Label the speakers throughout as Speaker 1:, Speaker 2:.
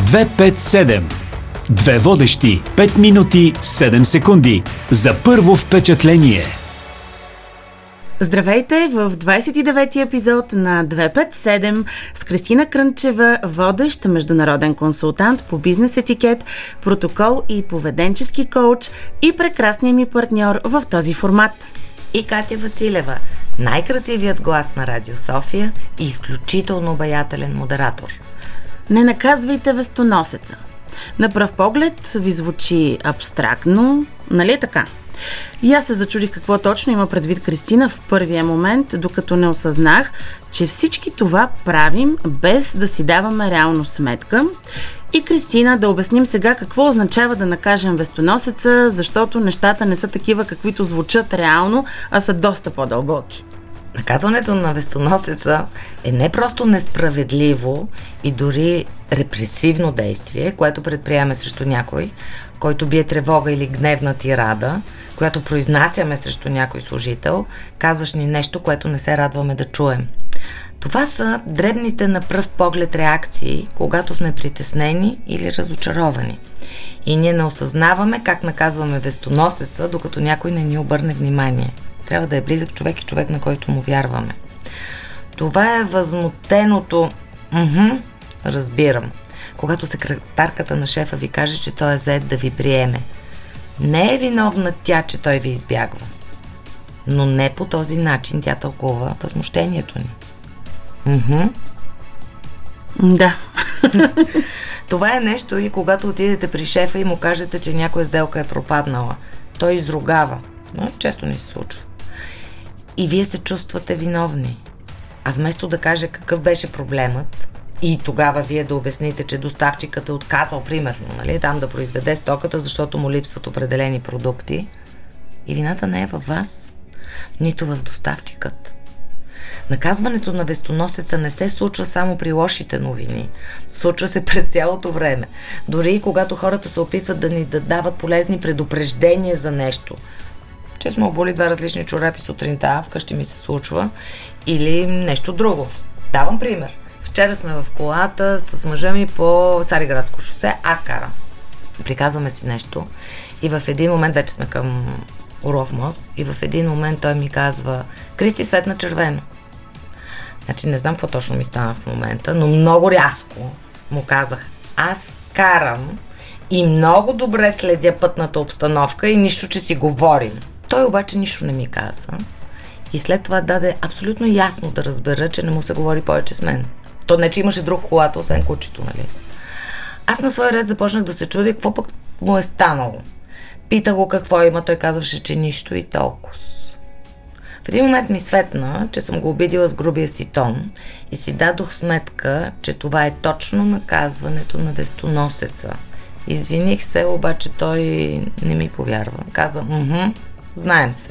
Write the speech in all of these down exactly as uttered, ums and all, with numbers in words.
Speaker 1: две пет седем. Две водещи, пет минути, седем секунди. За първо впечатление.
Speaker 2: Здравейте в двадесет и девети епизод на две пет седем с Кристина Крънчева, водещ международен консултант по бизнес етикет, протокол и поведенчески коуч и прекрасния ми партньор в този формат.
Speaker 3: И Катя Василева, най-красивият глас на Радио София и изключително обаятелен модератор.
Speaker 2: Не наказвайте вестоносеца. На пръв поглед ви звучи абстрактно, нали е така? И аз се зачудих какво точно има предвид Кристина в първия момент, докато не осъзнах, че всички това правим без да си даваме реално сметка. И Кристина, да обясним сега какво означава да накажем вестоносеца, защото нещата не са такива, каквито звучат реално, а са доста по-дълбоки.
Speaker 3: Наказването на вестоносеца е не просто несправедливо и дори репресивно действие, което предприемаме срещу някой, който бие тревога или гневна тирада, която произнасяме срещу някой служител, казваш ни нещо, което не се радваме да чуем. Това са дребните на пръв поглед реакции, когато сме притеснени или разочаровани. И ние не осъзнаваме как наказваме вестоносеца, докато някой не ни обърне внимание. Трябва да е близък човек и човек, на който му вярваме. Това е възмутеното «Мхм, разбирам», когато секретарката на шефа ви каже, че той е зает да ви приеме. Не е виновна тя, че той ви избягва. Но не по този начин тя тълкува възмущението ни. Мхм.
Speaker 2: Да.
Speaker 3: Това е нещо и когато отидете при шефа и му кажете, че някоя сделка е пропаднала. Той изругава. Но често не се случва. И вие се чувствате виновни. А вместо да каже какъв беше проблемът и тогава вие да обясните, че доставчикът е отказал, примерно, нали, там да произведе стоката, защото му липсват определени продукти, и вината не е във вас, нито в доставчикът. Наказването на вестоносеца не се случва само при лошите новини. Случва се през цялото време. Дори и когато хората се опитват да ни дават полезни предупреждения за нещо. Че сме обули два различни чорапи сутринта, вкъщи ми се случва, или нещо друго. Давам пример. Вчера сме в колата с мъжа ми по Цариградско шосе, аз карам. Приказваме си нещо и в един момент, вече сме към Оров мост, и в един момент той ми казва: Кристи, светна червено. Значи не знам какво точно ми стана в момента, но много рязко му казах: аз карам и много добре следя пътната обстановка и нищо, че си говорим. Той обаче нищо не ми каза и след това даде абсолютно ясно да разбера, че не му се говори повече с мен. То не, че имаше друг в колата, освен кучето, нали? Аз на свой ред започнах да се чудя какво пък му е станало. Питах го какво има, той казваше, че нищо и толкова. В един момент ми светна, че съм го обидила с грубия си тон и си дадох сметка, че това е точно наказването на вестоносеца. Извиних се, обаче той не ми повярва. Каза: мхм, знаем се.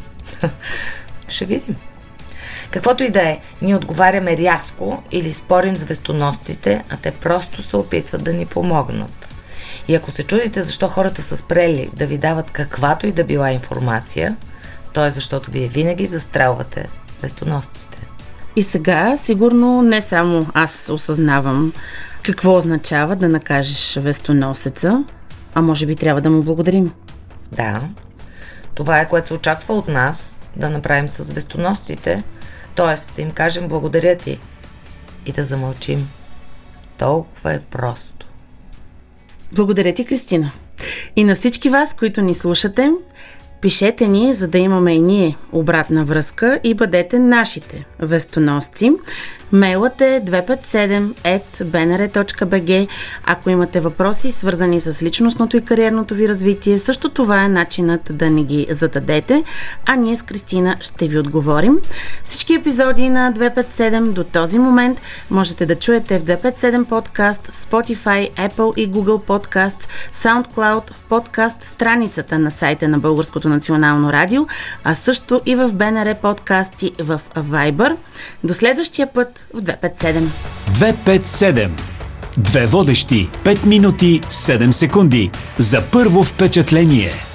Speaker 3: Ще видим. Каквото и да е, ние отговаряме рязко или спорим с вестоносците, а те просто се опитват да ни помогнат. И ако се чудите защо хората са спрели да ви дават каквато и да била информация, то е защото вие винаги застрелвате вестоносците.
Speaker 2: И сега, сигурно не само аз осъзнавам какво означава да накажеш вестоносеца, а може би трябва да му благодарим.
Speaker 3: Да, това е, което се очаква от нас да направим с вестоносците, т.е. да им кажем благодаря ти и да замълчим. Толкова е просто.
Speaker 2: Благодаря ти, Кристина. И на всички вас, които ни слушате, пишете ни, за да имаме и ние обратна връзка, и бъдете нашите вестоносци. Мейлът е две пет седем ет би ен ар точка би джи. Ако имате въпроси, свързани с личностното и кариерното ви развитие, също това е начинът да ни ги зададете, а ние с Кристина ще ви отговорим. Всички епизоди на две пет седем до този момент можете да чуете в две пет седем подкаст, в Spotify, Apple и Google Podcasts, SoundCloud, в подкаст страницата на сайта на Българското национално радио, а също и в би ен ар подкасти в Viber. До следващия път в две пет седем.
Speaker 1: две пет седем. Две водещи, пет минути, седем секунди. За първо впечатление.